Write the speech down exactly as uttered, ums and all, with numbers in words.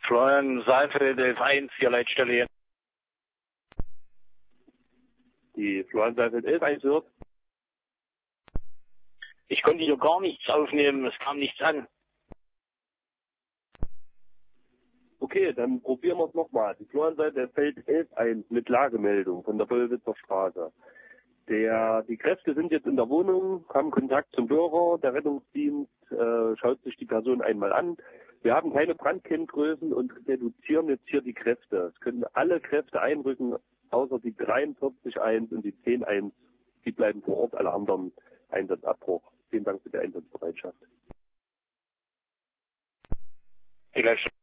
Florian Saalfeld, elf eins, hier Leitstelle. Die Florian Saalfeld elf eins hört. Ich konnte hier gar nichts aufnehmen, es kam nichts an. Okay, dann probieren wir es nochmal. Die Florian Saalfeld elf eins mit Lagemeldung von der Bollwitzer Straße. Der, die Kräfte sind jetzt in der Wohnung, haben Kontakt zum Bürger, der Rettungsdienst äh, schaut sich die Person einmal an. Wir haben keine Brandkenngrößen und reduzieren jetzt hier die Kräfte. Es können alle Kräfte einrücken, außer die dreiundvierzig eins und die zehn eins. Die bleiben vor Ort, alle anderen Einsatzabbruch. Vielen Dank für die Einsatzbereitschaft. Die Leitstelle.